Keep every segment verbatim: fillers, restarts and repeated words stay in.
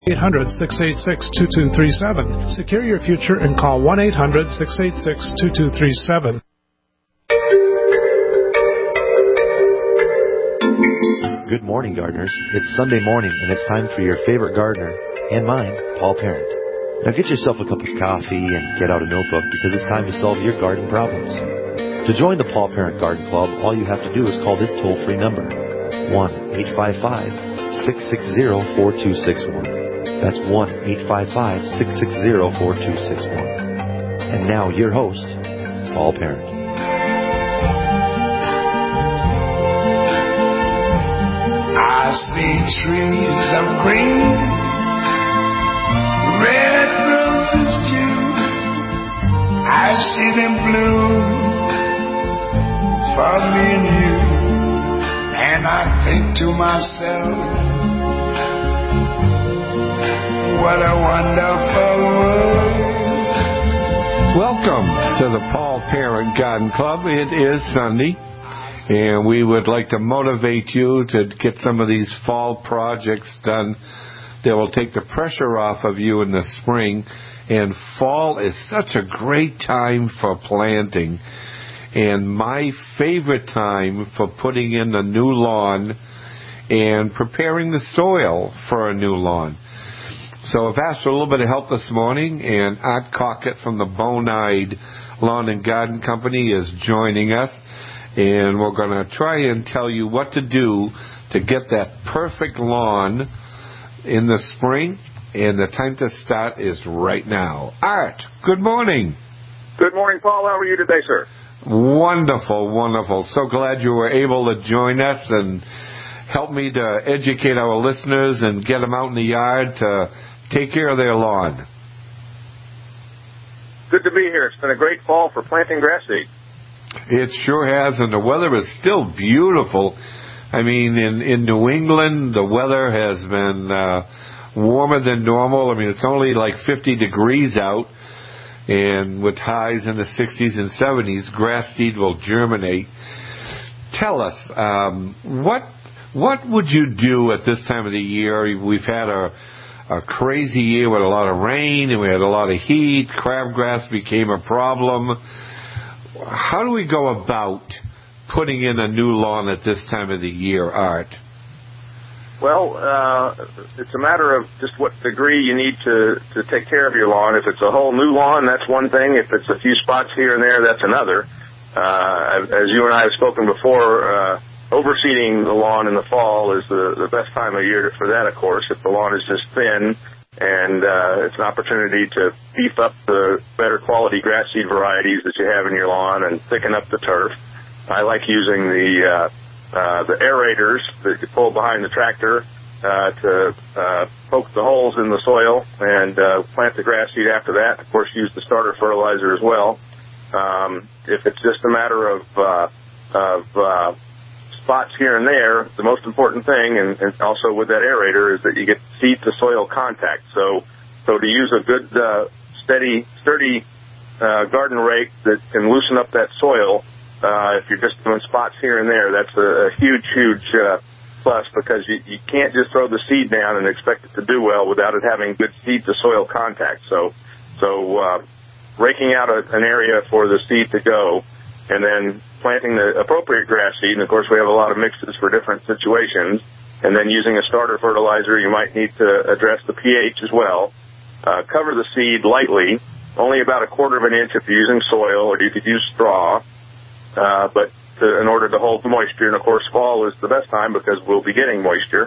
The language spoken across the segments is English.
eight hundred, six eight six, two two three seven. Secure your future and call one eight hundred, six eight six, two two three seven. Good morning, gardeners. It's Sunday morning, and it's time for your favorite gardener, and mine, Paul Parent. Now get yourself a cup of coffee and get out a notebook, because it's time to solve your garden problems. To join the Paul Parent Garden Club, all you have to do is call this toll-free number, one eight five five, six six zero, four two six one. That's one eight five five, six six zero, four two six one. And now, your host, Paul Parent. I see trees of green, red roses too. I see them bloom for me and you. And I think to myself, what a wonderful world. Welcome to the Paul Parent Garden Club. It is Sunday, and we would like to motivate you to get some of these fall projects done that will take the pressure off of you in the spring. And fall is such a great time for planting, and my favorite time for putting in a new lawn and preparing the soil for a new lawn. So I've asked for a little bit of help this morning, and Art Cockett from the Bonide Lawn and Garden Company is joining us, and we're going to try and tell you what to do to get that perfect lawn in the spring, and the time to start is right now. Art, good morning. Good morning, Paul. How are you today, sir? Wonderful, wonderful. So glad you were able to join us and help me to educate our listeners and get them out in the yard to take care of their lawn. Good to be here. It's been a great fall for planting grass seed. It sure has, and the weather is still beautiful. I mean, in, in New England, the weather has been uh, warmer than normal. I mean, it's only like fifty degrees out, and with highs in the sixties and seventies, grass seed will germinate. Tell us, um, what what would you do at this time of the year? We've had a, a crazy year with a lot of rain, and we had a lot of heat. Crabgrass became a problem. How do we go about putting in a new lawn at this time of the year, Art? Well, uh, it's a matter of just what degree you need to, to take care of your lawn. If it's a whole new lawn, that's one thing. If it's a few spots here and there, that's another. Uh, as you and I have spoken before, uh, overseeding the lawn in the fall is the, the best time of year for that, of course. If the lawn is just thin and uh, it's an opportunity to beef up the better quality grass seed varieties that you have in your lawn and thicken up the turf. I like using the uh, uh, the aerators that you pull behind the tractor uh, to uh, poke the holes in the soil and uh, plant the grass seed after that. Of course, use the starter fertilizer as well. Um, if it's just a matter of uh, of uh, spots here and there, the most important thing, and, and also with that aerator, is that you get seed to soil contact. So, so to use a good, uh, steady, sturdy uh, garden rake that can loosen up that soil, uh, if you're just doing spots here and there, that's a, a huge, huge uh, plus, because you, you can't just throw the seed down and expect it to do well without it having good seed to soil contact. So, so uh, raking out a, an area for the seed to go, and then planting the appropriate grass seed. And, of course, we have a lot of mixes for different situations. And then using a starter fertilizer, you might need to address the pH as well. Uh, cover the seed lightly, only about a quarter of an inch if you're using soil, or you could use straw. Uh, but to, in order to hold the moisture, and, of course, fall is the best time because we'll be getting moisture.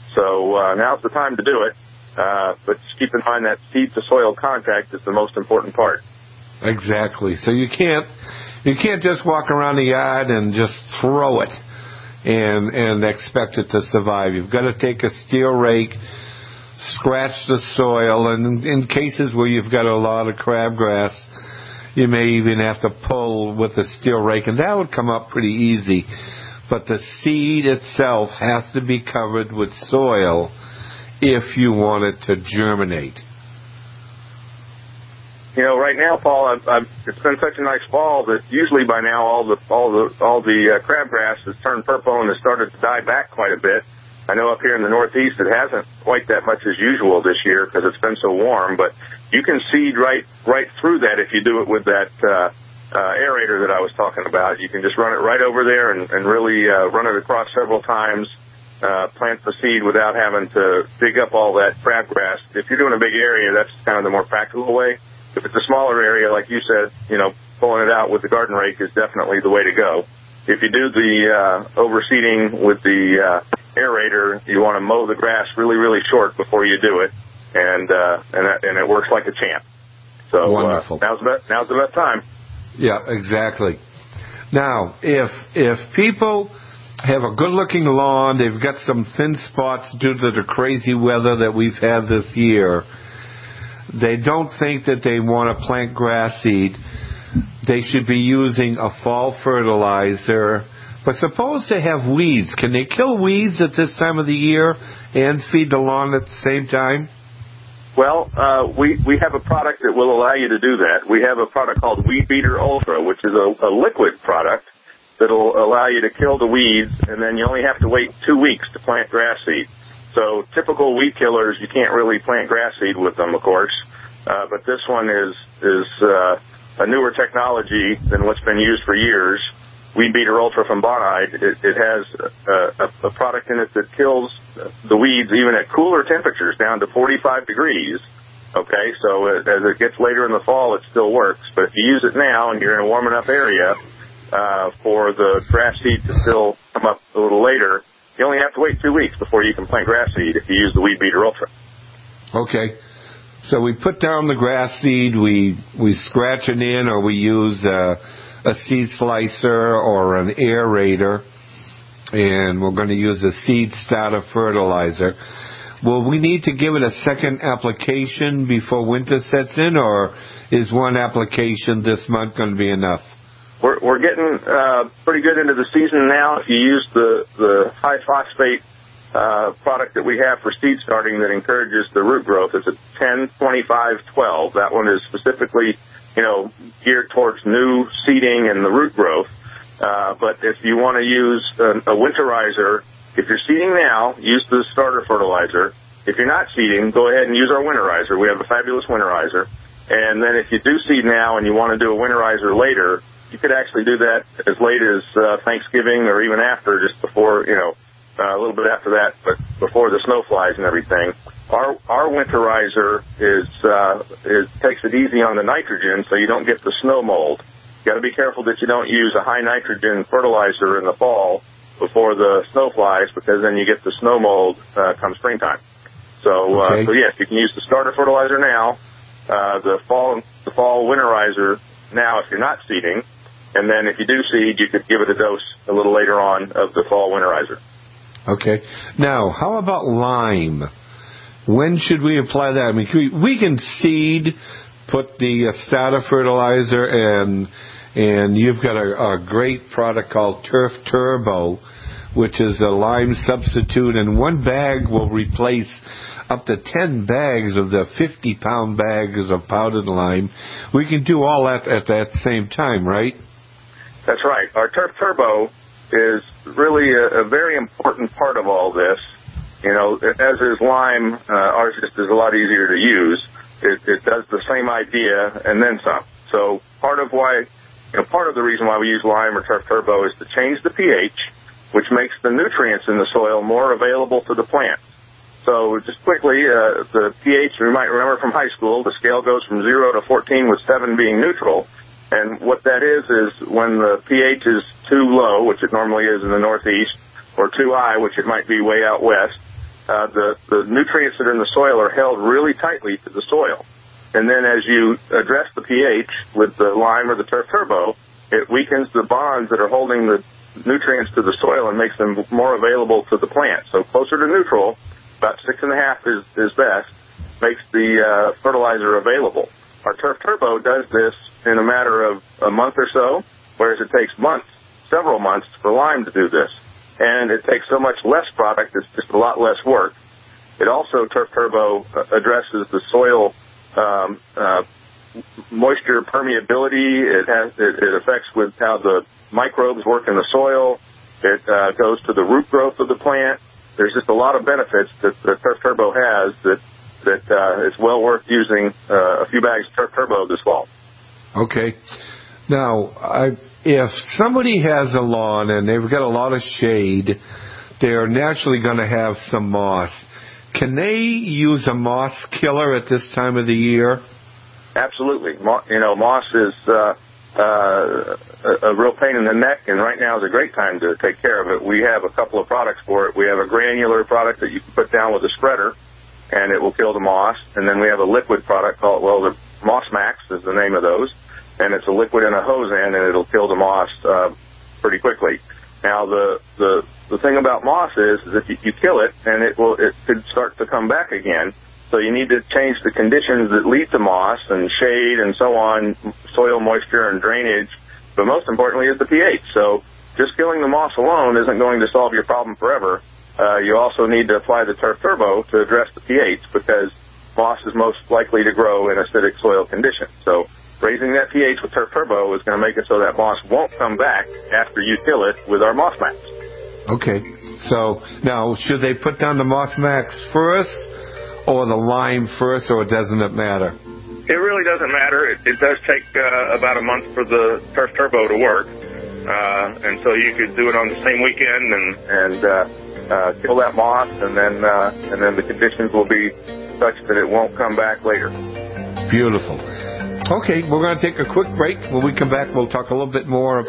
So uh, now's the time to do it. Uh, but just keep in mind that seed to soil contact is the most important part. Exactly. So you can't you can't just walk around the yard and just throw it and and expect it to survive. You've got to take a steel rake, scratch the soil, and in cases where you've got a lot of crabgrass, you may even have to pull with a steel rake, and that would come up pretty easy. But the seed itself has to be covered with soil if you want it to germinate. You know, right now, Paul, I've, I've, it's been such a nice fall that usually by now all the all the all the uh, crabgrass has turned purple and has started to die back quite a bit. I know up here in the Northeast it hasn't quite that much as usual this year because it's been so warm, but you can seed right right through that if you do it with that uh, uh, aerator that I was talking about. You can just run it right over there and, and really uh, run it across several times, uh, plant the seed without having to dig up all that crabgrass. If you're doing a big area, that's kind of the more practical way. If it's a smaller area, like you said, you know, pulling it out with the garden rake is definitely the way to go. If you do the uh, overseeding with the uh, aerator, you want to mow the grass really, really short before you do it, and uh, and, that, and it works like a champ. So wonderful. Uh, now's the best, now's the best time. Yeah, exactly. Now, if if people have a good-looking lawn, they've got some thin spots due to the crazy weather that we've had this year, they don't think that they want to plant grass seed, they should be using a fall fertilizer. But suppose they have weeds. Can they kill weeds at this time of the year and feed the lawn at the same time? Well, uh, we, we have a product that will allow you to do that. We have a product called Weed Beater Ultra, which is a, a liquid product that will allow you to kill the weeds, and then you only have to wait two weeks to plant grass seed. So typical weed killers, you can't really plant grass seed with them, of course. Uh, but this one is, is uh, a newer technology than what's been used for years. Weed Beater Ultra from Bonide, it, it has a, a, a product in it that kills the weeds even at cooler temperatures, down to forty-five degrees. Okay, so it, as it gets later in the fall, it still works. But if you use it now and you're in a warm enough area uh, for the grass seed to still come up a little later, you only have to wait two weeks before you can plant grass seed if you use the Weed Beater Ultra. Okay. So we put down the grass seed, we we scratch it in, or we use uh, a seed slicer or an aerator, and we're going to use a seed starter fertilizer. Will we need to give it a second application before winter sets in, or is one application this month going to be enough? We're, we're getting uh, pretty good into the season now. If you use the, the high phosphate uh, product that we have for seed starting that encourages the root growth, it's a ten twenty-five twelve. That one is specifically, you know, geared towards new seeding and the root growth. Uh, but if you want to use a, a winterizer, if you're seeding now, use the starter fertilizer. If you're not seeding, go ahead and use our winterizer. We have a fabulous winterizer. And then if you do seed now and you want to do a winterizer later, you could actually do that as late as uh, Thanksgiving or even after, just before, you know, uh, a little bit after that, but before the snow flies and everything. Our our winterizer is uh, is takes it easy on the nitrogen, so you don't get the snow mold. You got to be careful that you don't use a high nitrogen fertilizer in the fall before the snow flies, because then you get the snow mold uh, come springtime. So, uh, okay. so yes, you can use the starter fertilizer now, uh, the fall the fall winterizer now if you're not seeding, and then if you do seed, you could give it a dose a little later on of the fall winterizer. Okay. Now, how about lime? When should we apply that? I mean, we, we can seed, put the uh, starter fertilizer, and and you've got a, a great product called Turf Turbo, which is a lime substitute, and one bag will replace up to ten bags of the fifty-pound bags of powdered lime. We can do all that at that same time, right? That's right. Our Turf Turbo is really a, a very important part of all this. You know, as is lime, uh, ours just is a lot easier to use. It, it does the same idea and then some. So part of why, you know, part of the reason why we use lime or Turf Turbo is to change the pH, which makes the nutrients in the soil more available to the plant. So just quickly, uh, the pH, you might remember from high school, the scale goes from zero to fourteen with seven being neutral. And what that is, is when the pH is too low, which it normally is in the Northeast, or too high, which it might be way out west, uh, the, the nutrients that are in the soil are held really tightly to the soil. And then as you address the pH with the lime or the Turf Turbo, it weakens the bonds that are holding the nutrients to the soil and makes them more available to the plant. So closer to neutral, about six and a half is, is best, makes the uh, fertilizer available. Our Turf Turbo does this in a matter of a month or so, whereas it takes months, several months for lime to do this. And it takes so much less product, it's just a lot less work. It also, Turf Turbo addresses the soil um, uh, moisture permeability. It has it, it affects with how the microbes work in the soil. It uh, goes to the root growth of the plant. there's just a lot of benefits that the Turf Turbo has that that uh, is well worth using uh, a few bags of Turf Turbo this fall. Okay. Now, I, if somebody has a lawn and they've got a lot of shade, they're naturally going to have some moss. Can they use a moss killer at this time of the year? Absolutely. Mo- you know, moss is uh, uh, a, a real pain in the neck, and right now is a great time to take care of it. We have a couple of products for it. We have a granular product that you can put down with a spreader, and it will kill the moss. And then we have a liquid product called, well, the Moss Max is the name of those, and it's a liquid in a hose end, and it'll kill the moss uh, pretty quickly. Now, the the the thing about moss is, is if you, you kill it, and it will it could start to come back again. So you need to change the conditions that lead to moss and shade and so on, soil moisture and drainage, but most importantly is the pH. So just killing the moss alone isn't going to solve your problem forever. Uh, you also need to apply the Turf Turbo to address the pH, because moss is most likely to grow in acidic soil conditions. So raising that pH with Turf Turbo is going to make it so that moss won't come back after you kill it with our Moss Max. Okay. So now, should they put down the Moss Max first or the lime first, or doesn't it matter? It really doesn't matter. It, it does take uh, about a month for the Turf Turbo to work, uh, and so you could do it on the same weekend and and uh, uh, kill that moss, and then uh, and then the conditions will be such that it won't come back later. Beautiful. Okay, we're going to take a quick break. When we come back, we'll talk a little bit more.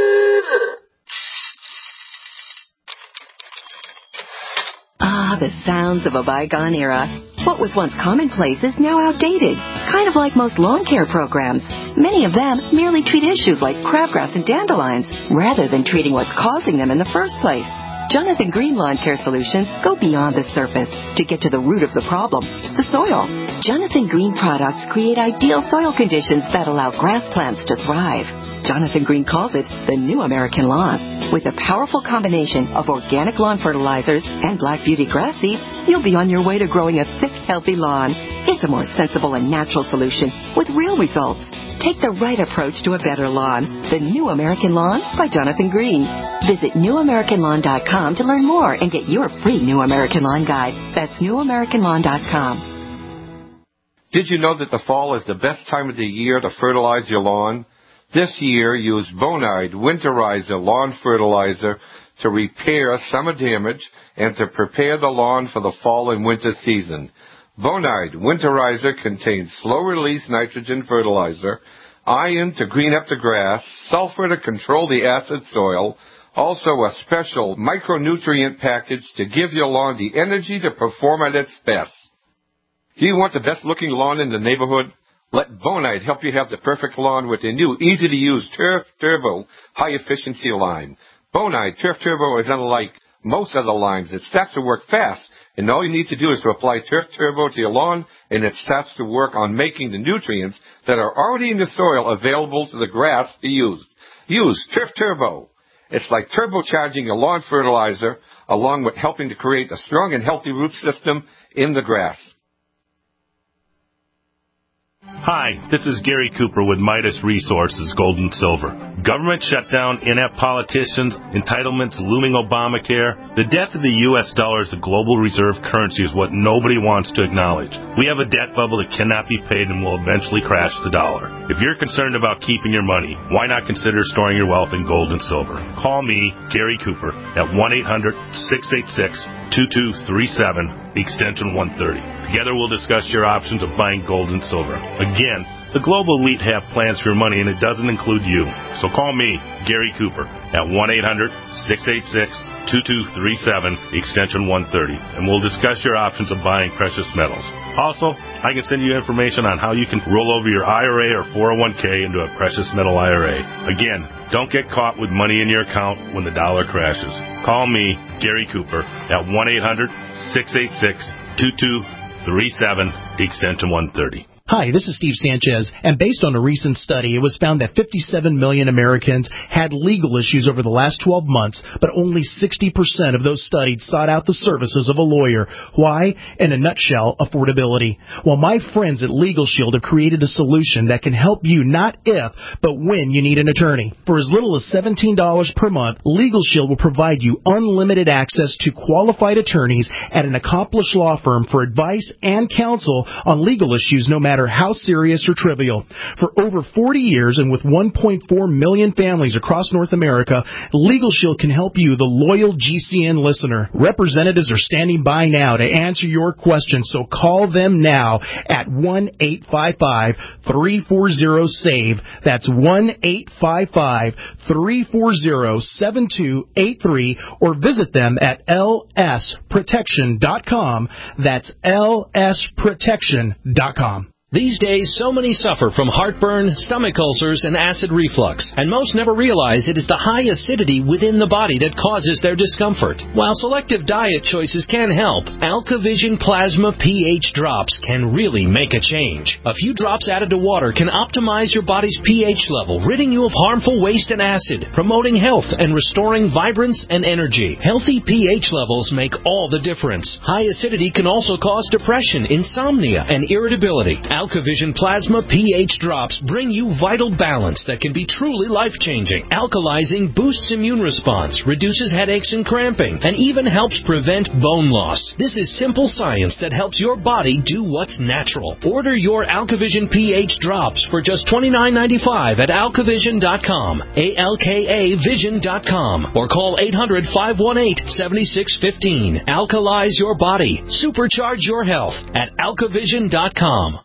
Ah, the sounds of a bygone era. What was once commonplace is now outdated, kind of like most lawn care programs. Many of them merely treat issues like crabgrass and dandelions, rather than treating what's causing them in the first place. Jonathan Green Lawn Care Solutions go beyond the surface to get to the root of the problem, the soil. Jonathan Green products create ideal soil conditions that allow grass plants to thrive. Jonathan Green calls it the New American Lawn. With a powerful combination of organic lawn fertilizers and Black Beauty grass seed, you'll be on your way to growing a thick, healthy lawn. It's a more sensible and natural solution with real results. Take the right approach to a better lawn. The New American Lawn by Jonathan Green. Visit new american lawn dot com to learn more and get your free New American Lawn Guide. That's new american lawn dot com. Did you know that the fall is the best time of the year to fertilize your lawn? This year, use Bonide Winterizer Lawn Fertilizer to repair summer damage and to prepare the lawn for the fall and winter season. Bonide Winterizer contains slow-release nitrogen fertilizer, iron to green up the grass, sulfur to control the acid soil, also a special micronutrient package to give your lawn the energy to perform at its best. Do you want the best-looking lawn in the neighborhood? Let Bonide help you have the perfect lawn with the new, easy-to-use Turf Turbo high-efficiency line. Bonide Turf Turbo is unlike most other lines. It starts to work fast, and all you need to do is to apply Turf Turbo to your lawn, and it starts to work on making the nutrients that are already in the soil available to the grass to use. Use Turf Turbo. It's like turbocharging your lawn fertilizer, along with helping to create a strong and healthy root system in the grass. Hi, this is Gary Cooper with Midas Resources, Gold and Silver. Government shutdown, inept politicians, entitlements, looming Obamacare. The death of the U S dollar as a global reserve currency is what nobody wants to acknowledge. We have a debt bubble that cannot be paid and will eventually crash the dollar. If you're concerned about keeping your money, why not consider storing your wealth in gold and silver? Call me, Gary Cooper, at one eight hundred six eight six two two three seven, extension one thirty. Together we'll discuss your options of buying gold and silver. Again, the global elite have plans for your money, and it doesn't include you. So call me, Gary Cooper, at one eight hundred six eight six two two three seven, extension one thirty, and we'll discuss your options of buying precious metals. Also, I can send you information on how you can roll over your I R A or four oh one k into a precious metal I R A. Again, don't get caught with money in your account when the dollar crashes. Call me, Gary Cooper, at one eight hundred six eight six two two three seven, extension one thirty. Hi, this is Steve Sanchez, and based on a recent study, it was found that fifty-seven million Americans had legal issues over the last twelve months, but only sixty percent of those studied sought out the services of a lawyer. Why? In a nutshell, affordability. Well, my friends at Legal Shield have created a solution that can help you not if, but when you need an attorney. For as little as seventeen dollars per month, Legal Shield will provide you unlimited access to qualified attorneys at an accomplished law firm for advice and counsel on legal issues, no matter how serious or trivial. For over forty years and with one point four million families across North America, Legal Shield can help you, the loyal G C N listener. Representatives are standing by now to answer your questions, so call them now at one eight five five, three four zero, S A V E. That's one eight five five, three four zero, seven two eight three, or visit them at L S protection dot com. That's L S protection dot com. These days, so many suffer from heartburn, stomach ulcers, and acid reflux, and most never realize it is the high acidity within the body that causes their discomfort. While selective diet choices can help, AlkaVision Plasma pH drops can really make a change. A few drops added to water can optimize your body's pH level, ridding you of harmful waste and acid, promoting health and restoring vibrance and energy. Healthy pH levels make all the difference. High acidity can also cause depression, insomnia, and irritability. AlkaVision Plasma pH drops bring you vital balance that can be truly life-changing. Alkalizing boosts immune response, reduces headaches and cramping, and even helps prevent bone loss. This is simple science that helps your body do what's natural. Order your AlkaVision pH drops for just twenty-nine ninety-five at alkavision dot com, A L K A vision dot com, or call eight hundred, five one eight, seven six one five. Alkalize your body. Supercharge your health at alkavision dot com.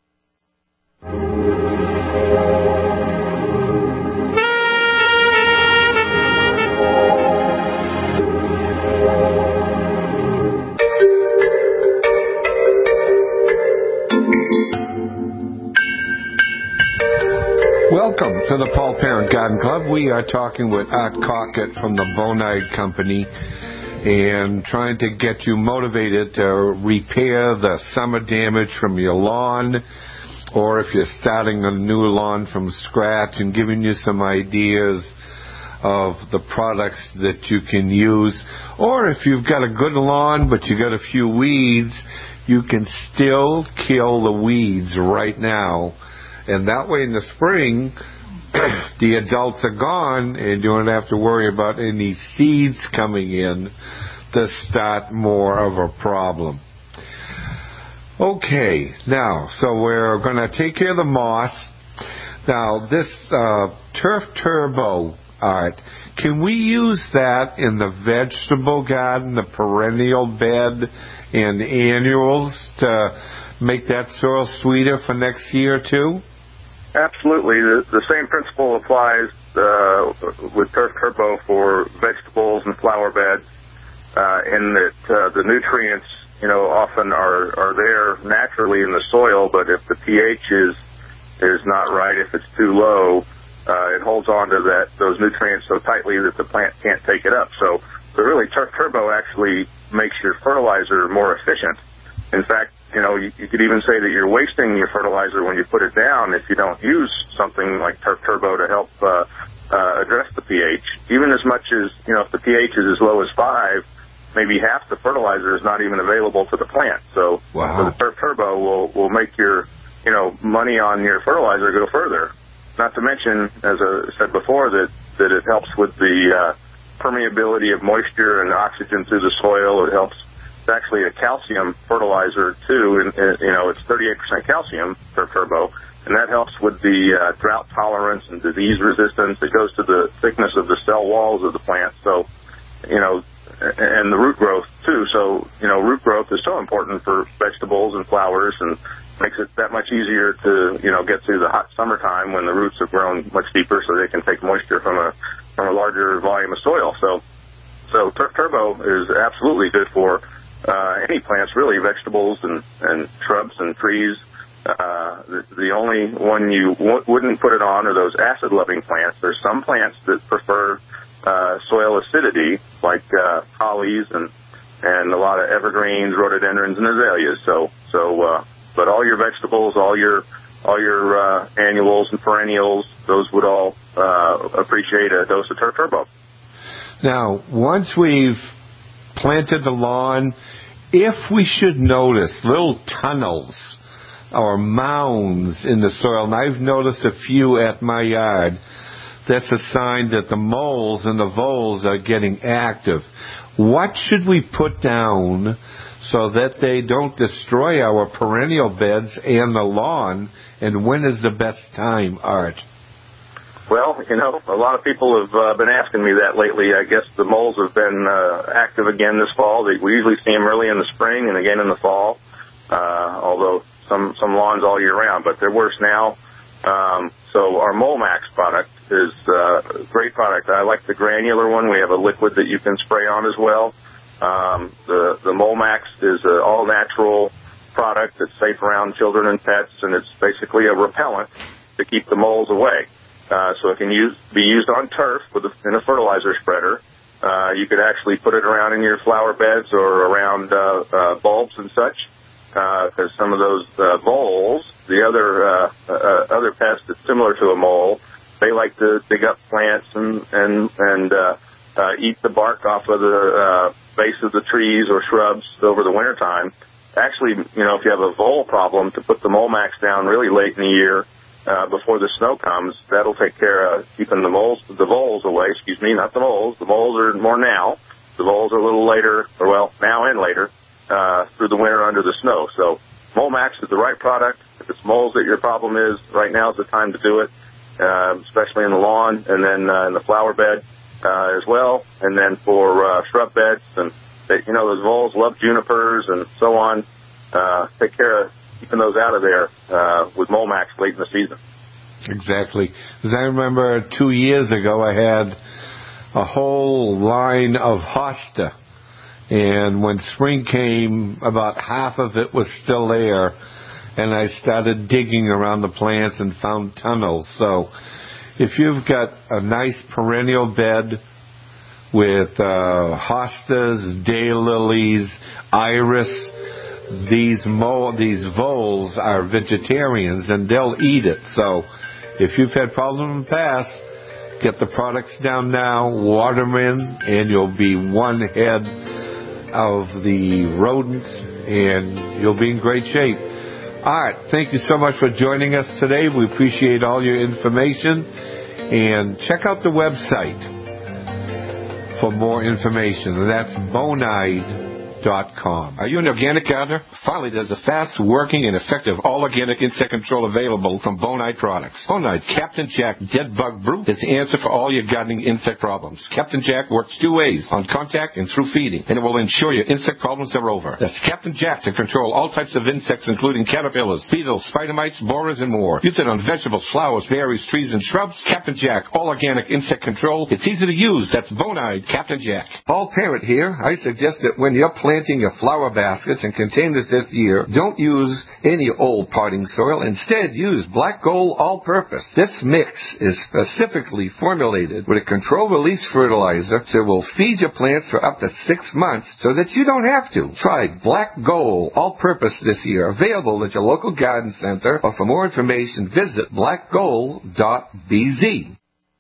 Welcome to the Paul Parent Garden Club. We are talking with Art Cockett from the Bonide Company and trying to get you motivated to repair the summer damage from your lawn, or if you're starting a new lawn from scratch, and giving you some ideas of the products that you can use. Or if you've got a good lawn but you got a few weeds, you can still kill the weeds right now. And that way in the spring, the adults are gone and you don't have to worry about any seeds coming in to start more of a problem. Okay, now, so we're going to take care of the moss. Now, this uh, Turf Turbo, Art, can we use that in the vegetable garden, the perennial bed, and annuals to make that soil sweeter for next year, too? Absolutely. The, the same principle applies uh, with Turf Turbo for vegetables and flower beds, uh, in that uh, the nutrients, you know, often are, are there naturally in the soil, but if the pH is is not right, if it's too low, uh, it holds on to that those nutrients so tightly that the plant can't take it up. So, so really, Turf Turbo actually makes your fertilizer more efficient. In fact, you know, you, you could even say that you're wasting your fertilizer when you put it down if you don't use something like Turf Turbo to help uh, uh, address the pH. Even as much as, you know, if the pH is as low as five, maybe half the fertilizer is not even available to the plant. So, wow. so the Turf Turbo will, will make your, you know, money on your fertilizer go further. Not to mention, as I said before, that, that it helps with the uh, permeability of moisture and oxygen through the soil. It helps. It's actually a calcium fertilizer, too, and, and you know, it's thirty-eight percent calcium, Turf Turbo, and that helps with the uh, drought tolerance and disease resistance. It goes to the thickness of the cell walls of the plant. So, you know, and the root growth, too. So, you know, root growth is so important for vegetables and flowers and makes it that much easier to, you know, get through the hot summertime when the roots have grown much deeper so they can take moisture from a from a larger volume of soil. So, so Turf Turbo is absolutely good for uh, any plants, really, vegetables and, and shrubs and trees. Uh, the, the only one you w- wouldn't put it on are those acid-loving plants. There's some plants that prefer uh, soil acidity, like uh, hollies and and a lot of evergreens, rhododendrons, and azaleas. So, so, uh, but all your vegetables, all your all your uh, annuals and perennials, those would all uh, appreciate a dose of Turf Turbo. Now, once we've planted the lawn, if we should notice little tunnels or mounds in the soil, and I've noticed a few at my yard, that's a sign that the moles and the voles are getting active. What should we put down so that they don't destroy our perennial beds and the lawn, and when is the best time, Art? Well, you know, a lot of people have uh, been asking me that lately. I guess the moles have been uh, active again this fall. They, we usually see them early in the spring and again in the fall, uh, although some, some lawns all year round, but they're worse now. Um, so our MoleMax product is uh, a great product. I like the granular one. We have a liquid that you can spray on as well. Um, the, the MoleMax is an all-natural product that's safe around children and pets, and it's basically a repellent to keep the moles away. Uh, so it can use, be used on turf with a, in a fertilizer spreader. Uh, you could actually put it around in your flower beds or around uh, uh, bulbs and such, because uh, some of those uh, voles, the other uh, uh, other pest that's similar to a mole, they like to dig up plants and and and uh, uh, eat the bark off of the uh, base of the trees or shrubs over the wintertime. Actually, you know, if you have a vole problem, to put the MoleMax down really late in the year, Uh, before the snow comes, that'll take care of keeping the moles, the voles away. Excuse me, not the moles. The moles are more now. The voles are a little later, or well, now and later, uh, through the winter under the snow. So MoleMax is the right product. If it's moles that your problem is, right now is the time to do it, uh, especially in the lawn and then uh, in the flower bed uh, as well. And then for uh, shrub beds, and they, you know, those voles love junipers and so on. Uh, take care of keeping those out of there uh, with MoleMax late in the season. Exactly. Because I remember two years ago I had a whole line of hosta, and when spring came, about half of it was still there, and I started digging around the plants and found tunnels. So if you've got a nice perennial bed with uh, hostas, daylilies, iris, These mo- these voles are vegetarians, and they'll eat it. So if you've had problems in the past, get the products down now, water them in, and you'll be one head of the rodents, and you'll be in great shape. All right, thank you so much for joining us today. We appreciate all your information, and check out the website for more information. That's Bonide dot com. Are you an organic gardener? Finally, there's a fast-working and effective all-organic insect control available from Bonide Products. Bonide Captain Jack Dead Bug Brew is the answer for all your gardening insect problems. Captain Jack works two ways, on contact and through feeding, and it will ensure your insect problems are over. That's Captain Jack to control all types of insects, including caterpillars, beetles, spider mites, borers, and more. Use it on vegetables, flowers, berries, trees, and shrubs. Captain Jack, all-organic insect control. It's easy to use. That's Bonide Captain Jack. Paul Parent here. I suggest that when you're planting planting your flower baskets and containers this year, don't use any old potting soil. Instead, use Black Gold All-Purpose. This mix is specifically formulated with a control-release fertilizer, so it will feed your plants for up to six months so that you don't have to. Try Black Gold All-Purpose this year. Available at your local garden center, or for more information, visit black gold dot b z.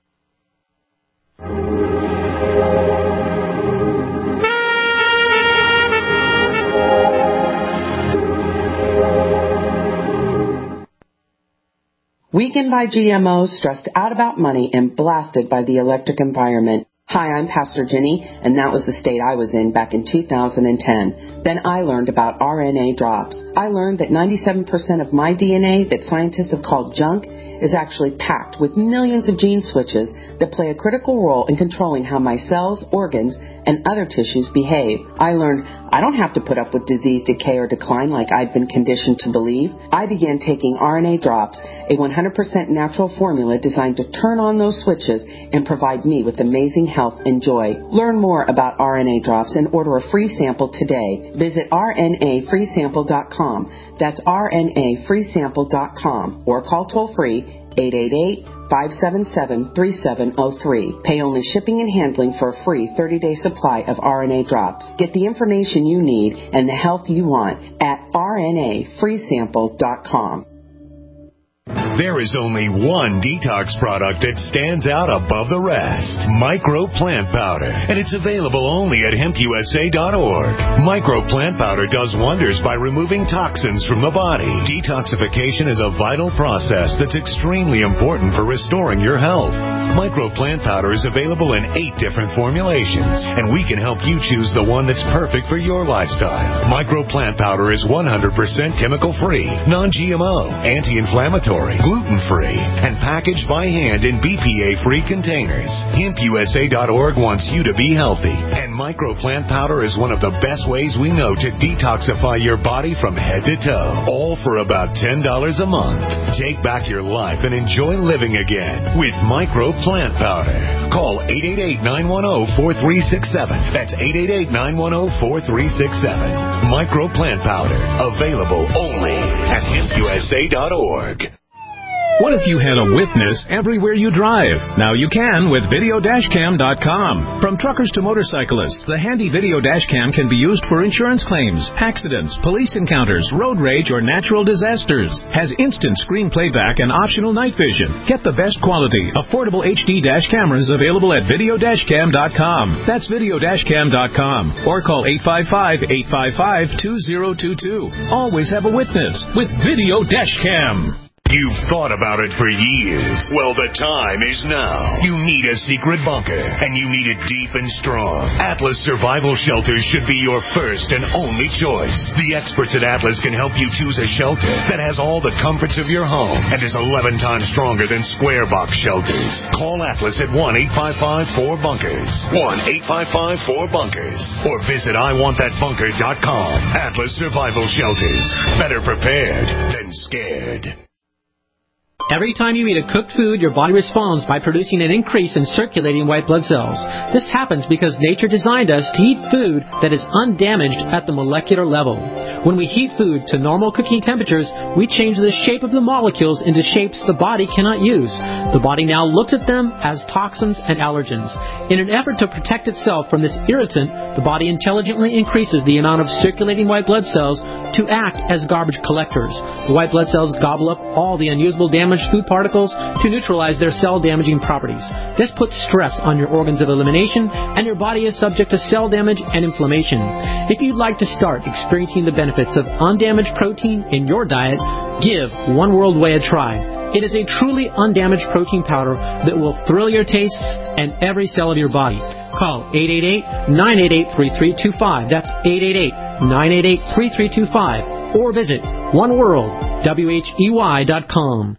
Weakened by G M Os, stressed out about money, and blasted by the electric environment. Hi, I'm Pastor Jenny, and that was the state I was in back in two thousand ten. Then I learned about R N A drops. I learned that ninety-seven percent of my D N A that scientists have called junk is actually packed with millions of gene switches that play a critical role in controlling how my cells, organs, and other tissues behave. I learned I don't have to put up with disease, decay, or decline like I'd been conditioned to believe. I began taking R N A drops, a one hundred percent natural formula designed to turn on those switches and provide me with amazing health and joy. Learn more about R N A drops and order a free sample today. Visit R N A free sample dot com. That's R N A free sample dot com, or call toll-free eight eight eight, five seven seven, three seven zero three. Pay only shipping and handling for a free thirty-day supply of R N A drops. Get the information you need and the health you want at R N A free sample dot com. There is only one detox product that stands out above the rest. Micro Plant Powder. And it's available only at hemp u s a dot org. Micro Plant Powder does wonders by removing toxins from the body. Detoxification is a vital process that's extremely important for restoring your health. Micro Plant Powder is available in eight different formulations, and we can help you choose the one that's perfect for your lifestyle. Micro Plant Powder is one hundred percent chemical-free, non G M O, anti-inflammatory, gluten-free, and packaged by hand in B P A-free containers. hemp u s a dot org wants you to be healthy, and Micro Plant Powder is one of the best ways we know to detoxify your body from head to toe, all for about ten dollars a month. Take back your life and enjoy living again with Micro Plant Powder. Call eight eight eight, nine one zero, four three six seven. That's eight eight eight, nine one zero, four three six seven. Micro Plant Powder. Available only at hemp u s a dot org. What if you had a witness everywhere you drive? Now you can with video dash cam dot com. From truckers to motorcyclists, the handy video dash cam can be used for insurance claims, accidents, police encounters, road rage, or natural disasters. Has instant screen playback and optional night vision. Get the best quality, affordable H D dash cameras available at video dash cam dot com. That's video dash cam dot com. Or call eight five five, eight five five, two zero two two. Always have a witness with Video Dash Cam. You've thought about it for years. Well, the time is now. You need a secret bunker, and you need it deep and strong. Atlas Survival Shelters should be your first and only choice. The experts at Atlas can help you choose a shelter that has all the comforts of your home and is eleven times stronger than square box shelters. Call Atlas at one eight five five, four bunkers. one eight five five, four bunkers. Or visit I want that bunker dot com. Atlas Survival Shelters. Better prepared than scared. Every time you eat a cooked food, your body responds by producing an increase in circulating white blood cells. This happens because nature designed us to eat food that is undamaged at the molecular level. When we heat food to normal cooking temperatures, we change the shape of the molecules into shapes the body cannot use. The body now looks at them as toxins and allergens. In an effort to protect itself from this irritant, the body intelligently increases the amount of circulating white blood cells to act as garbage collectors. The white blood cells gobble up all the unusable damaged food particles to neutralize their cell-damaging properties. This puts stress on your organs of elimination, and your body is subject to cell damage and inflammation. If you'd like to start experiencing the benefits of undamaged protein in your diet, give One World Whey a try. It is a truly undamaged protein powder that will thrill your tastes and every cell of your body. Call eight eight eight, nine eight eight, three three two five. That's eight eight eight, nine eight eight, three three two five. Or visit one world whey dot com.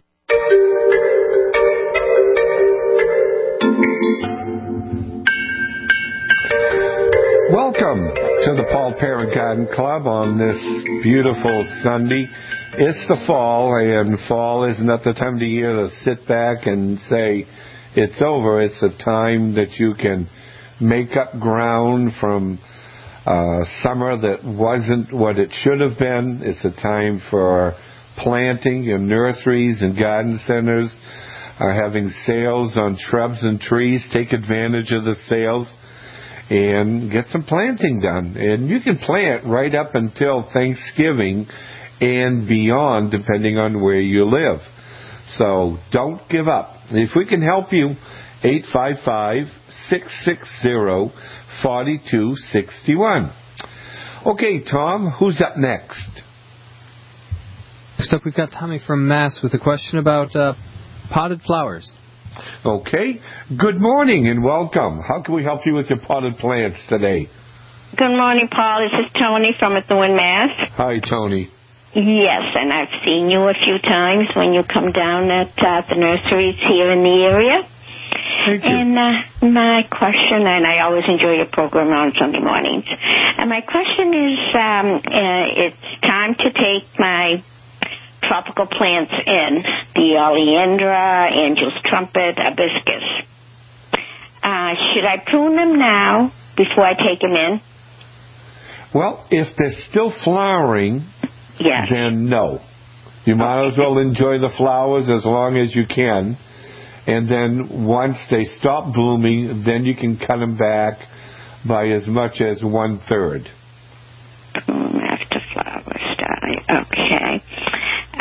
Welcome to the Paul Parent Garden Club on this beautiful Sunday. It's the fall, and fall is not the time of the year to sit back and say it's over. It's a time that you can make up ground from uh, summer that wasn't what it should have been. It's a time for planting, and nurseries and garden centers are having sales on shrubs and trees. Take advantage of the sales and get some planting done. And you can plant right up until Thanksgiving and beyond, depending on where you live. So don't give up. If we can help you, eight five five, six six zero, four two six one. Okay, Tom, who's up next? Next up, we've got Tommy from Mass with a question about uh, potted flowers. Okay. Good morning and welcome. How can we help you with your potted plants today? Good morning, Paul. This is Tony from Methuen, Mass. Hi, Tony. Yes, and I've seen you a few times when you come down at uh, the nurseries here in the area. Thank you. And uh, my question, and I always enjoy your program on Sunday mornings, and my question is, um, uh, it's time to take my tropical plants in, the oleandra, angel's trumpet, hibiscus. Uh, should I prune them now before I take them in? Well, if they're still flowering, yes. then no. You might as well enjoy the flowers as long as you can. And then once they stop blooming, then you can cut them back by as much as one-third. Prune after flowers die. Okay. Uh,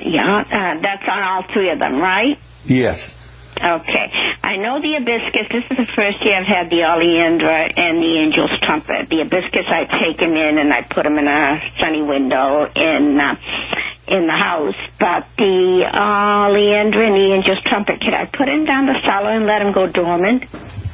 yeah, uh, that's on all three of them, right? Yes. Okay. I know the hibiscus. This is the first year I've had the oleandra and the angel's trumpet. The hibiscus, I take them in and I put them in a sunny window in uh, in the house. But the oleandra and the angel's trumpet, can I put them down the cellar and let them go dormant?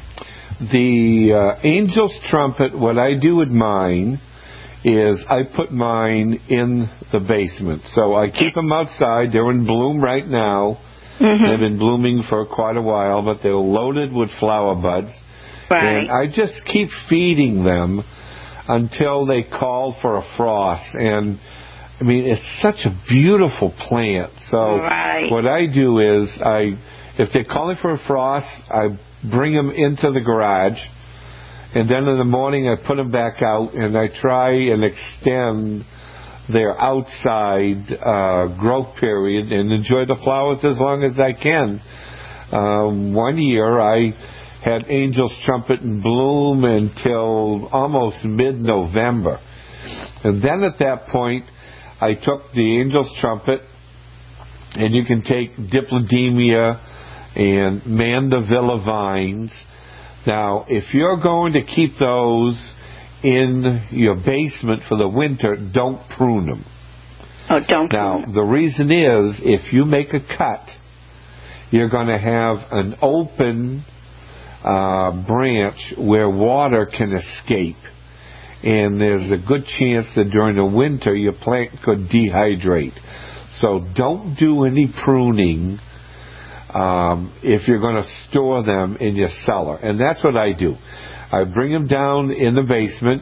The uh, angel's trumpet, what I do with mine is I put mine in the basement. So I keep them outside. They're in bloom right now. Mm-hmm. They've been blooming for quite a while, but they're loaded with flower buds. Right. And I just keep feeding them until they call for a frost. And, I mean, it's such a beautiful plant. So right. what I do is, I, if they're calling for a frost, I bring them into the garage. And then in the morning, I put them back out, and I try and extend their outside uh, growth period and enjoy the flowers as long as I can. Um, one year I had angel's trumpet in bloom until almost mid-November. And then at that point, I took the angel's trumpet, and you can take Diplodemia and Mandevilla vines. Now, if you're going to keep those in your basement for the winter, don't prune them. Oh, don't Now, prune them. the reason is, if you make a cut, you're going to have an open uh, branch where water can escape. And there's a good chance that during the winter, your plant could dehydrate. So don't do any pruning um, if you're going to store them in your cellar. And that's what I do. I bring them down in the basement.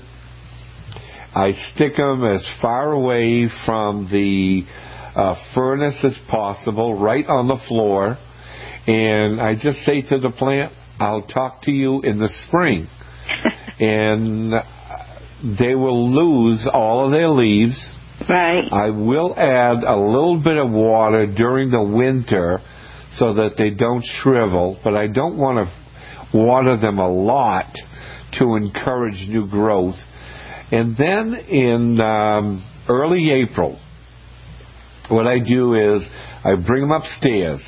I stick them as far away from the uh, furnace as possible, right on the floor. And I just say to the plant, I'll talk to you in the spring. And they will lose all of their leaves. Right. I will add a little bit of water during the winter so that they don't shrivel, but I don't want to water them a lot to encourage new growth. And then in um, early April, what I do is I bring them upstairs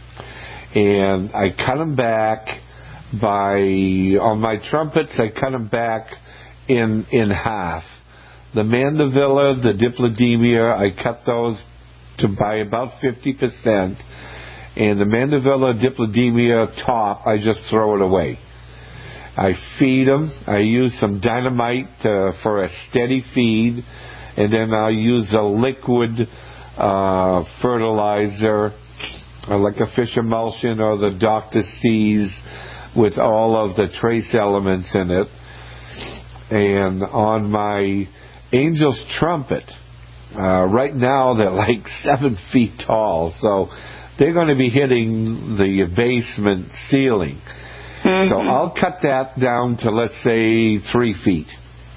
and I cut them back by, on my trumpets, I cut them back in in half. The Mandevilla, the Diplodemia, I cut those to by about fifty percent. And the Mandevilla Diplodemia top, I just throw it away. I feed them. I use some dynamite uh, for a steady feed, and then I'll use a liquid uh, fertilizer, uh, like a fish emulsion or the Doctor C's, with all of the trace elements in it. And on my angel's trumpet, uh, right now they're like seven feet tall, so they're going to be hitting the basement ceiling. Mm-hmm. So I'll cut that down to, let's say, three feet.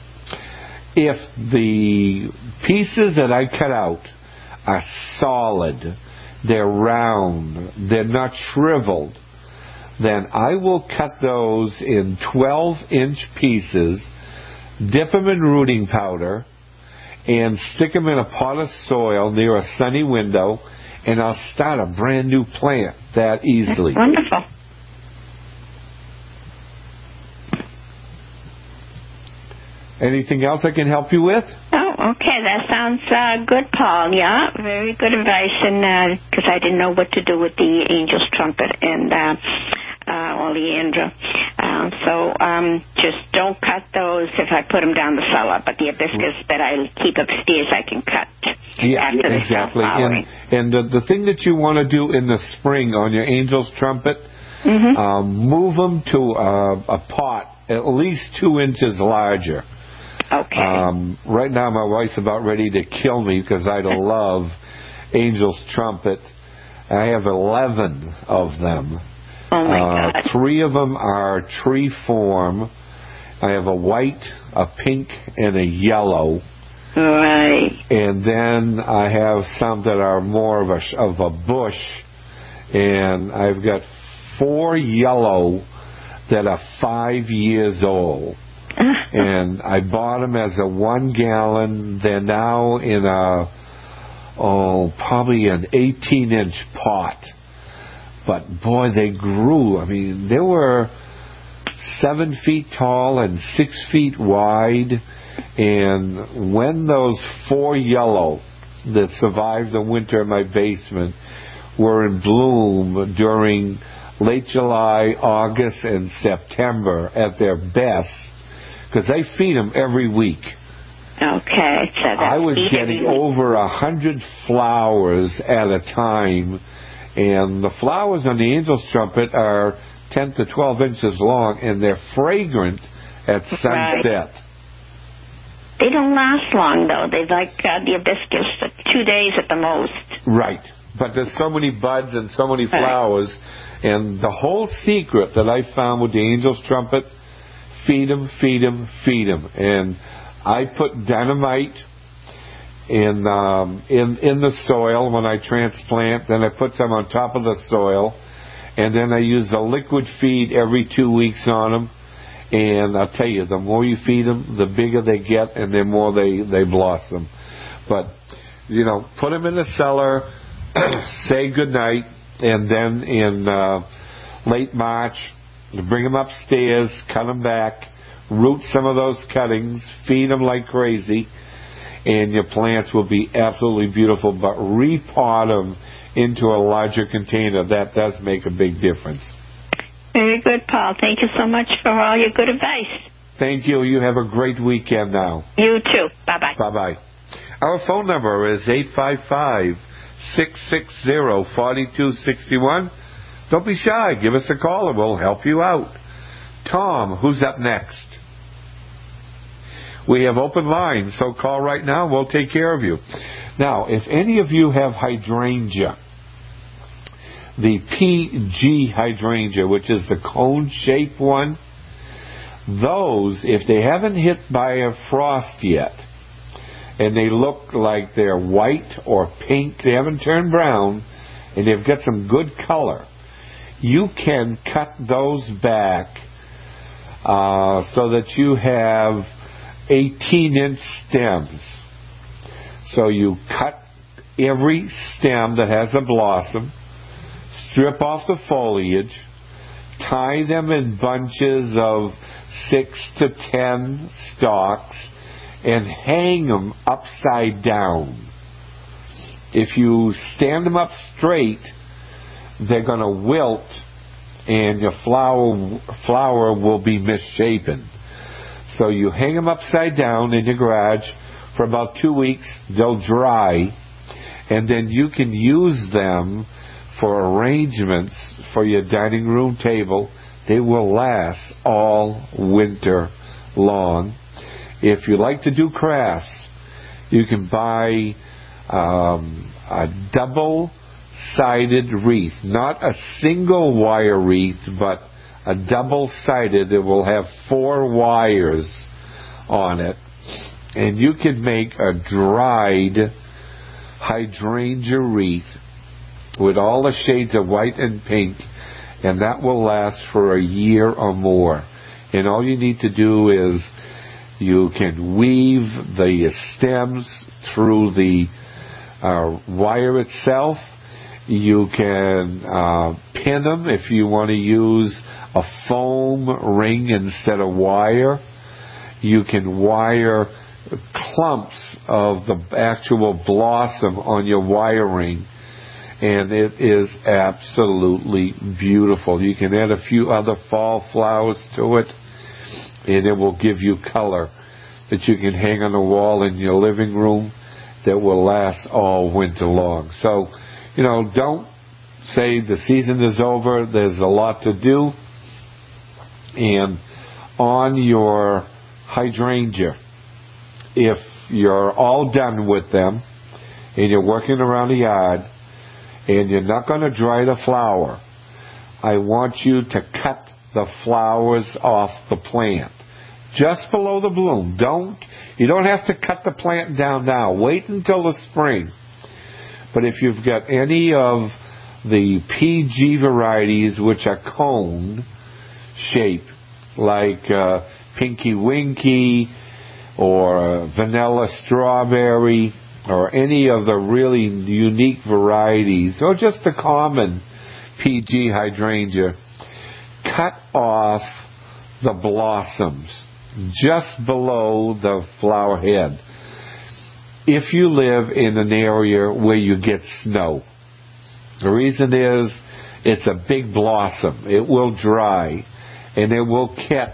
If the pieces that I cut out are solid, they're round, they're not shriveled, then I will cut those in twelve-inch pieces, dip them in rooting powder, and stick them in a pot of soil near a sunny window, and I'll start a brand new plant that easily. That's wonderful. Anything else I can help you with? Oh, okay. That sounds uh, good, Paul. Yeah, very good advice. And because uh, I didn't know what to do with the angel's trumpet and uh, uh, oleandra. Uh, so um, just don't cut those if I put them down the cellar. But the hibiscus that I keep upstairs, I can cut. Yeah, after exactly. And, and the, the thing that you want to do in the spring on your angel's trumpet, mm-hmm. um, move them to a, a pot at least two inches larger. Okay. Um, right now, my wife's about ready to kill me because I love angel's trumpet. I have eleven of them. Oh my uh, God. Three of them are tree form. I have a white, a pink, and a yellow. Right. And then I have some that are more of a of a bush, and I've got four yellow that are five years old. And I bought them as a one gallon. They're now in a oh, probably an eighteen-inch pot. But, boy, they grew. I mean, they were seven feet tall and six feet wide. And when those four yellow that survived the winter in my basement were in bloom during late July, August, and September at their best, because they feed them every week. Okay. So I was getting over a hundred flowers at a time, and the flowers on the angel's trumpet are ten to twelve inches long, and they're fragrant at sunset. Right. They don't last long, though. They like uh, the hibiscus, uh, two days at the most. Right. But there's so many buds and so many flowers. Right. And the whole secret that I found with the angel's trumpet, feed them, feed them, feed them. And I put dynamite in, um, in, in the soil when I transplant. Then I put some on top of the soil. And then I use a liquid feed every two weeks on them. And I'll tell you, the more you feed them, the bigger they get, and the more they, they blossom. But, you know, put them in the cellar, say goodnight, and then in uh, late March, bring them upstairs, cut them back, root some of those cuttings, feed them like crazy, and your plants will be absolutely beautiful. But repot them into a larger container. That does make a big difference. Very good, Paul. Thank you so much for all your good advice. Thank you. You have a great weekend now. You too. Bye-bye. Bye-bye. Our phone number is eight five five, six six zero, four two six one. Don't be shy. Give us a call and we'll help you out. Tom, who's up next? We have open lines, so call right now and we'll take care of you. Now, if any of you have hydrangea, the P G hydrangea, which is the cone-shaped one, those, if they haven't hit by a frost yet, and they look like they're white or pink, they haven't turned brown, and they've got some good color, you can cut those back uh, so that you have eighteen-inch stems. So you cut every stem that has a blossom, strip off the foliage, tie them in bunches of six to ten stalks, and hang them upside down. If you stand them up straight, they're going to wilt, and your flower flower will be misshapen. So you hang them upside down in your garage for about two weeks. They'll dry, and then you can use them for arrangements for your dining room table. They will last all winter long. If you like to do crafts, you can buy um, a double-sided wreath, not a single wire wreath, but a double-sided that will have four wires on it. And you can make a dried hydrangea wreath with all the shades of white and pink, and that will last for a year or more. And all you need to do is you can weave the stems through the uh, wire itself. You can uh, pin them if you want to use a foam ring instead of wire. You can wire clumps of the actual blossom on your wiring, and it is absolutely beautiful. You can add a few other fall flowers to it, and it will give you color that you can hang on the wall in your living room that will last all winter long. So, you know, don't say the season is over. There's a lot to do. And on your hydrangea, if you're all done with them and you're working around the yard and you're not going to dry the flower, I want you to cut the flowers off the plant just below the bloom. Don't you don't have to cut the plant down now. Wait until the spring. But if you've got any of the P G varieties, which are cone shape, like uh, Pinky Winky or uh, Vanilla Strawberry or any of the really unique varieties, or just the common P G hydrangea, cut off the blossoms just below the flower head if you live in an area where you get snow. The reason is it's a big blossom. It will dry, and it will catch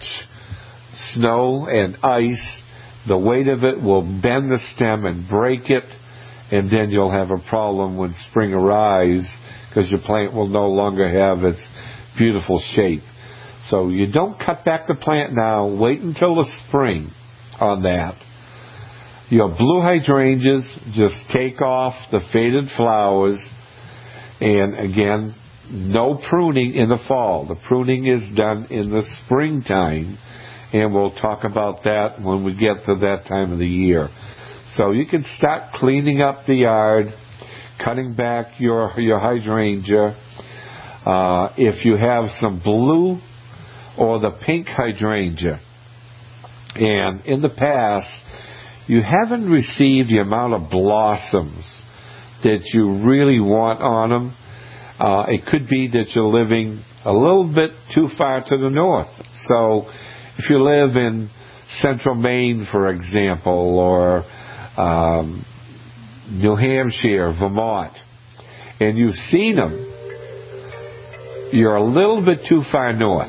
snow and ice. The weight of it will bend the stem and break it, and then you'll have a problem when spring arrives because your plant will no longer have its beautiful shape. So you don't cut back the plant now. Wait until the spring on that. Your blue hydrangeas, just take off the faded flowers, and again, no pruning in the fall. The pruning is done in the springtime, and we'll talk about that when we get to that time of the year. So you can start cleaning up the yard, cutting back your, your hydrangea. Uh, if you have some blue or the pink hydrangea, and in the past, you haven't received the amount of blossoms that you really want on them, uh, it could be that you're living a little bit too far to the north. So if you live in central Maine, for example, or um, New Hampshire, Vermont, and you've seen them, you're a little bit too far north.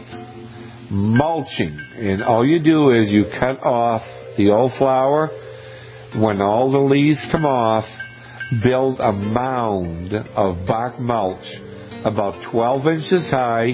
Mulching, and all you do is you cut off the old flower. When all the leaves come off, build a mound of bark mulch about twelve inches high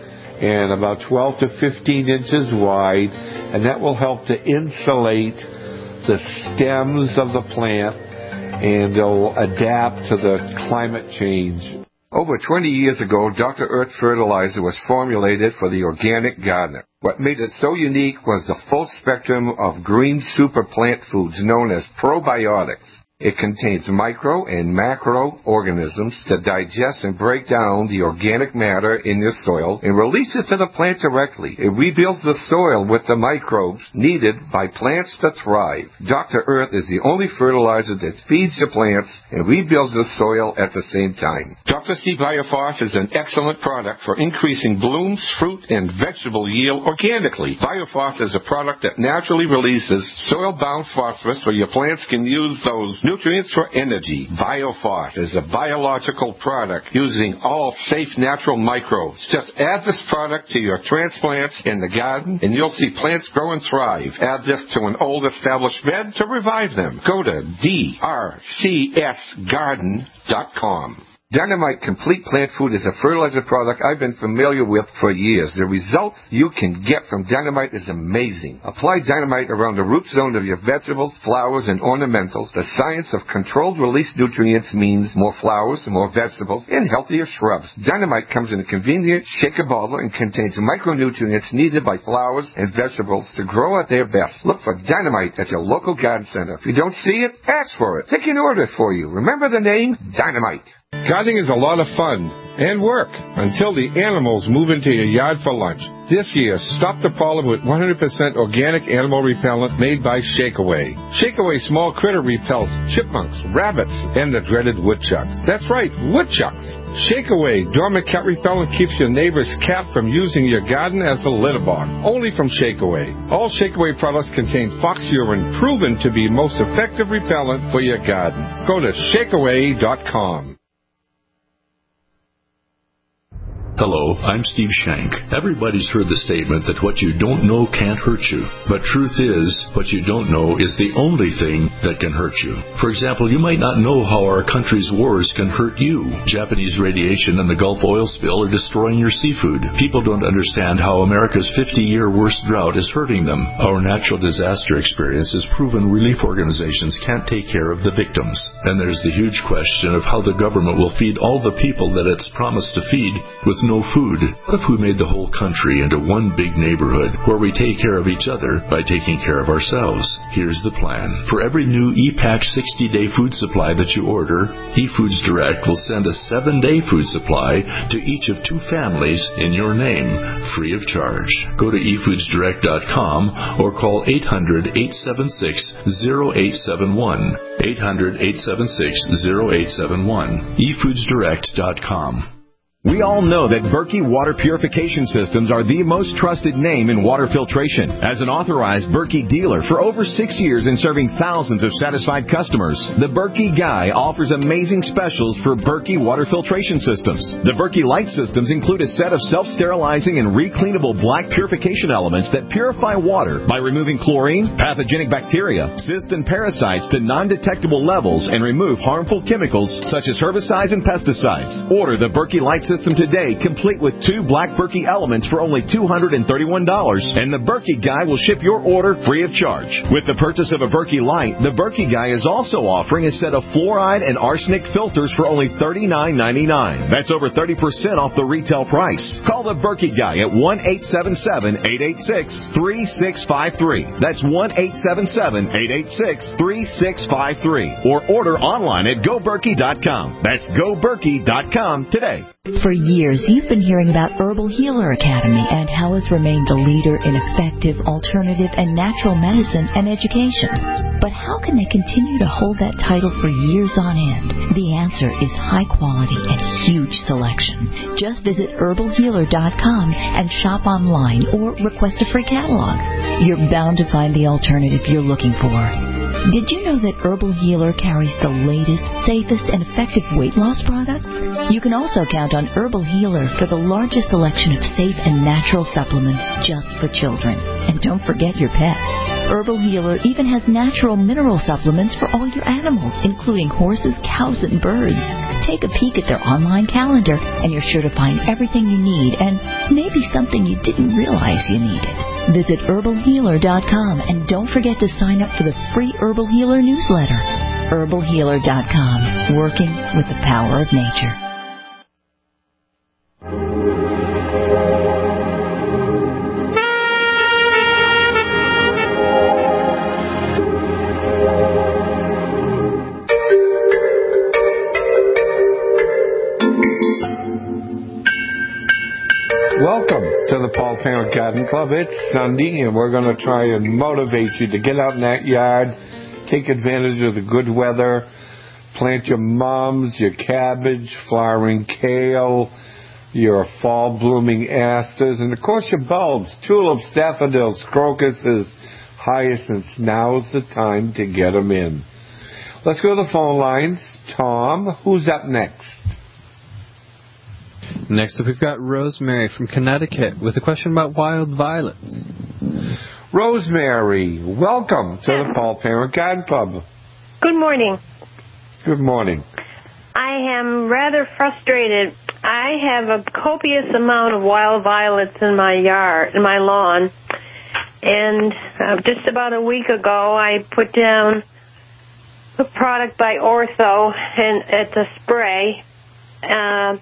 and about twelve to fifteen inches wide, and that will help to insulate the stems of the plant, and it'll adapt to the climate change. Over twenty years ago, Doctor Earth fertilizer was formulated for the organic gardener. What made it so unique was the full spectrum of green super plant foods known as probiotics. It contains micro and macro organisms to digest and break down the organic matter in your soil and release it to the plant directly. It rebuilds the soil with the microbes needed by plants to thrive. Doctor Earth is the only fertilizer that feeds the plants and rebuilds the soil at the same time. Doctor C Biophos is an excellent product for increasing blooms, fruit, and vegetable yield organically. Biophos is a product that naturally releases soil-bound phosphorus so your plants can use those nutrients for energy. Biophos is a biological product using all safe natural microbes. Just add this product to your transplants in the garden and you'll see plants grow and thrive. Add this to an old established bed to revive them. Go to D R C S garden dot com. Dynamite Complete Plant Food is a fertilizer product I've been familiar with for years. The results you can get from Dynamite is amazing. Apply Dynamite around the root zone of your vegetables, flowers, and ornamentals. The science of controlled release nutrients means more flowers, more vegetables, and healthier shrubs. Dynamite comes in a convenient shaker bottle and contains micronutrients needed by flowers and vegetables to grow at their best. Look for Dynamite at your local garden center. If you don't see it, ask for it. They can order it for you. Remember the name? Dynamite. Gardening is a lot of fun and work until the animals move into your yard for lunch. This year, stop the problem with one hundred percent organic animal repellent made by Shakeaway. Shakeaway small critter repels chipmunks, rabbits, and the dreaded woodchucks. That's right, woodchucks. Shakeaway dormant cat repellent keeps your neighbor's cat from using your garden as a litter box. Only from Shakeaway. All Shakeaway products contain fox urine, proven to be most effective repellent for your garden. Go to shakeaway dot com. Hello, I'm Steve Shank. Everybody's heard the statement that what you don't know can't hurt you. But truth is, what you don't know is the only thing that can hurt you. For example, you might not know how our country's wars can hurt you. Japanese radiation and the Gulf oil spill are destroying your seafood. People don't understand how America's fifty-year worst drought is hurting them. Our natural disaster experience has proven relief organizations can't take care of the victims. And there's the huge question of how the government will feed all the people that it's promised to feed with no food? What if we made the whole country into one big neighborhood where we take care of each other by taking care of ourselves? Here's the plan. For every new E-Pack sixty-day food supply that you order, eFoods Direct will send a seven-day food supply to each of two families in your name, free of charge. Go to e foods direct dot com or call eight hundred, eight seven six, zero eight seven one. eight hundred, eight seven six, zero eight seven one. e foods direct dot com. We all know that Berkey Water Purification Systems are the most trusted name in water filtration. As an authorized Berkey dealer for over six years and serving thousands of satisfied customers, the Berkey Guy offers amazing specials for Berkey Water Filtration Systems. The Berkey Light Systems include a set of self-sterilizing and recleanable black purification elements that purify water by removing chlorine, pathogenic bacteria, cysts, and parasites to non-detectable levels and remove harmful chemicals such as herbicides and pesticides. Order the Berkey Light System today, complete with two black Berkey elements for only two hundred thirty-one dollars, and the Berkey Guy will ship your order free of charge. With the purchase of a Berkey Light, the Berkey Guy is also offering a set of fluoride and arsenic filters for only thirty-nine ninety-nine. That's over thirty percent off the retail price. Call the Berkey Guy at one eight seven seven, eight eight six, three six five three. That's one eight seven seven, eight eight six, three six five three. Or order online at go berkey dot com. That's go berkey dot com today. For years, you've been hearing about Herbal Healer Academy and how it's remained the leader in effective, alternative, and natural medicine and education. But how can they continue to hold that title for years on end? The answer is high quality and huge selection. Just visit herbal healer dot com and shop online or request a free catalog. You're bound to find the alternative you're looking for. Did you know that Herbal Healer carries the latest, safest, and effective weight loss products? You can also count on Herbal Healer for the largest selection of safe and natural supplements just for children. And don't forget your pets. Herbal Healer even has natural mineral supplements for all your animals, including horses, cows, and birds. Take a peek at their online calendar, and you're sure to find everything you need and maybe something you didn't realize you needed. Visit herbal healer dot com and don't forget to sign up for the free Herbal Healer newsletter. herbal healer dot com, working with the power of nature. Welcome to the Paul Parent Garden Club. It's Sunday, and we're going to try and motivate you to get out in that yard, take advantage of the good weather, plant your mums, your cabbage, flowering kale, your fall blooming asters, and of course your bulbs, tulips, daffodils, crocuses, hyacinths. Now's the time to get them in. Let's go to the phone lines. Tom, who's up next? Next up, we've got Rosemary from Connecticut with a question about wild violets. Rosemary, welcome to the Paul Parent Garden Club. Good morning. Good morning. I am rather frustrated. I have a copious amount of wild violets in my yard, in my lawn, and uh, just about a week ago, I put down a product by Ortho, and it's a spray. Uh,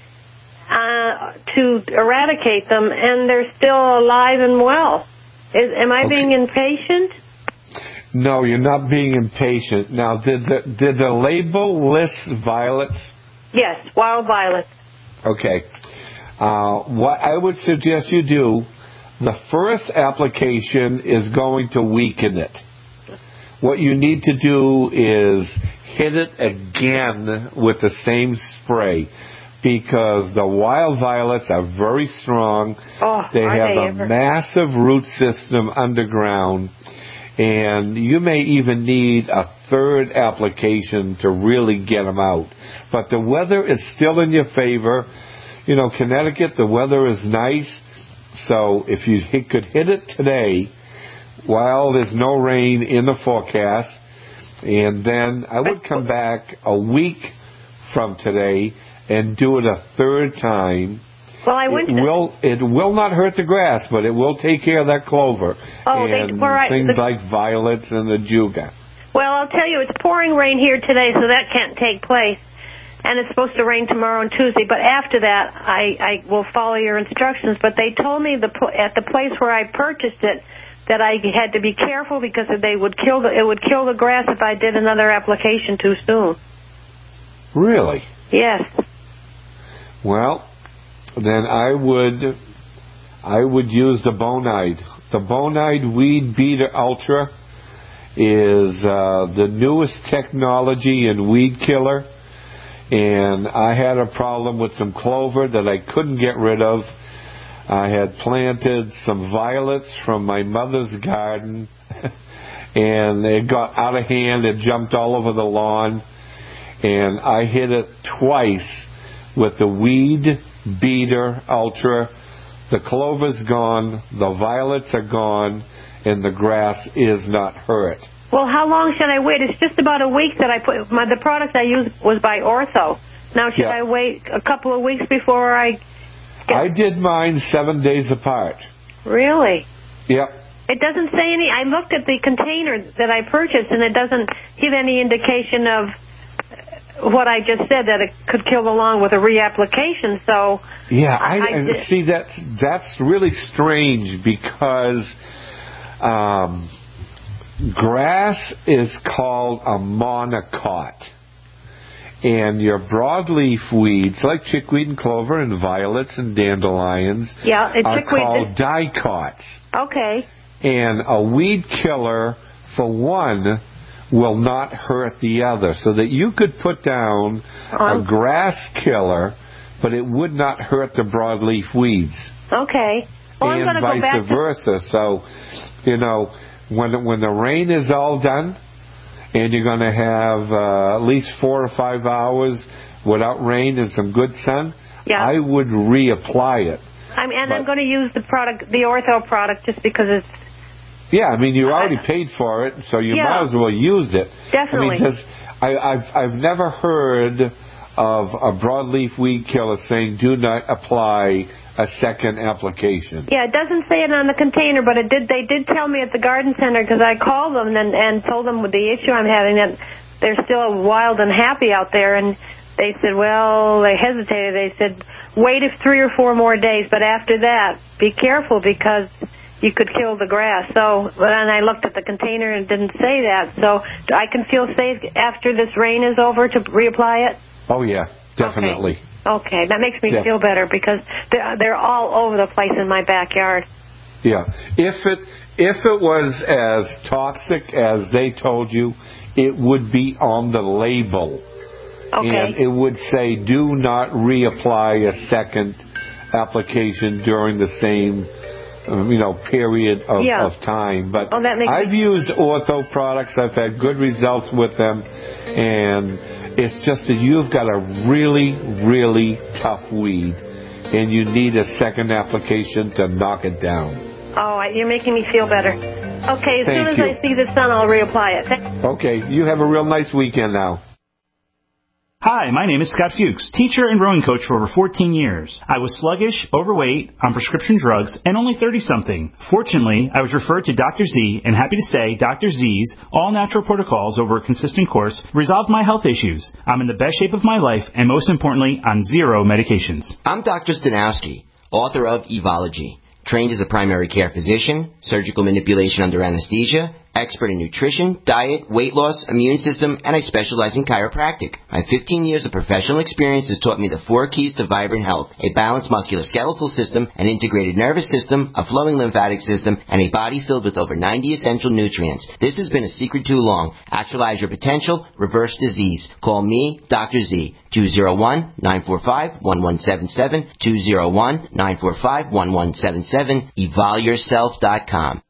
Uh, to eradicate them, and they're still alive and well. Is, am I okay. being impatient? No, you're not being impatient. Now, did the did the label list violets? Yes, wild violets. Okay. Uh, what I would suggest you do, the first application is going to weaken it. What you need to do is hit it again with the same spray, because the wild violets are very strong. Oh, they have they a ever? massive root system underground, and you may even need a third application to really get them out. But the weather is still in your favor. You know, Connecticut, the weather is nice, so if you hit, could hit it today, while there's no rain in the forecast, and then I would come back a week from today and do it a third time. Well, I went it to will it will not hurt the grass, but it will take care of that clover oh, and they, well, right, things the, like violets and the juga. Well, I'll tell you, it's pouring rain here today, so that can't take place. and it's supposed to rain tomorrow and Tuesday. But after that, I, I will follow your instructions. But they told me the at the place where I purchased it that I had to be careful because they would kill the, it would kill the grass if I did another application too soon. Really? Yes. Well, then I would I would use the Bonide. The Bonide Weed Beater Ultra is uh, the newest technology in weed killer, and I had a problem with some clover that I couldn't get rid of. I had planted some violets from my mother's garden, and it got out of hand. It jumped all over the lawn, and I hit it twice with the Weed Beater Ultra. The clover's gone, the violets are gone, and the grass is not hurt. Well, how long should I wait? It's just about a week that I put, my, the product I used was by Ortho. Now, should Yeah. I wait a couple of weeks before I get... I did mine seven days apart. Really? Yep. It doesn't say any, I looked at the container that I purchased, and it doesn't give any indication of what I just said, that it could kill the lawn with a reapplication, so... Yeah, I, I, I I see that's that's really strange because um, grass is called a monocot, and your broadleaf weeds like chickweed and clover and violets and dandelions yeah, it's are chickweed. called dicots. Okay. And a weed killer, for one, will not hurt the other, so that you could put down Um, a grass killer, but it would not hurt the broadleaf weeds. Okay. Well, I'm and going to go vice back to... versa. So, you know, when when the rain is all done, and you're going to have uh, at least four or five hours without rain and some good sun, Yeah. I would reapply it. I mean, and But- I'm going to use the product, the Ortho product, just because it's... Yeah, I mean, you already paid for it, so you Yeah. might as well use it. Definitely. I mean, 'cause I, I've I've never heard of a broadleaf weed killer saying do not apply a second application. Yeah, it doesn't say it on the container, but it did. They did tell me at the garden center, because I called them and, and told them with the issue I'm having, that they're still wild and happy out there, and they said, well, they hesitated. They said, wait if three or four more days, but after that, be careful because you could kill the grass. So, and I looked at the container and it didn't say that. So I can feel safe after this rain is over to reapply it? Oh, yeah, definitely. Okay, that makes me Yeah. feel better because they're, they're all over the place in my backyard. Yeah. If it if it was as toxic as they told you, it would be on the label. Okay. And it would say do not reapply a second application during the same um, you know, period of, Yeah. of time. But Oh, that makes I've me- used Ortho products. I've had good results with them. And it's just that you've got a really, really tough weed. And you need a second application to knock it down. Oh, you're making me feel better. Okay, as soon Thank as you. I see the sun, I'll reapply it. Thank- Okay, you have a real nice weekend now. Hi, my name is Scott Fuchs, teacher and rowing coach for over fourteen years. I was sluggish, overweight, on prescription drugs, and only thirty-something. Fortunately, I was referred to Doctor Z, and happy to say Doctor Z's all-natural protocols over a consistent course resolved my health issues. I'm in the best shape of my life, and most importantly, on zero medications. I'm Doctor Stanowski, author of Evology, trained as a primary care physician, surgical manipulation under anesthesia, expert in nutrition, diet, weight loss, immune system, and I specialize in chiropractic. My fifteen years of professional experience has taught me the four keys to vibrant health: a balanced musculoskeletal system, an integrated nervous system, a flowing lymphatic system, and a body filled with over ninety essential nutrients. This has been a secret too long. Actualize your potential, reverse disease. Call me, Doctor Z, two oh one, nine four five, one one seven seven, two oh one, nine four five, one one seven seven, evol yourself dot com.